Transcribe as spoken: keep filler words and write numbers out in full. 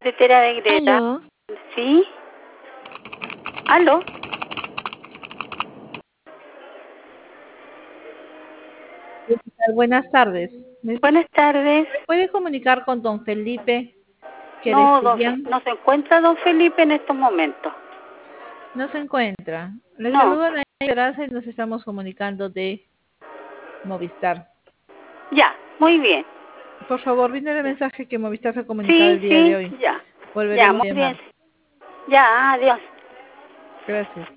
Tetera de Greta. ¿Aló? ¿Sí? ¿Aló? Buenas tardes. ¿Me Buenas tardes. puede comunicar con don Felipe No, don Fe- Querestrián? no se encuentra don Felipe en estos momentos. No se encuentra. Le No. saludo a la Gracia y nos estamos comunicando de Movistar. Ya, muy bien. Por favor, viene el mensaje que Movistar se ha comunicado Sí, el día de sí, hoy. ya. Ya, Volveremos muy a llamar. bien. Ya, adiós. Gracias.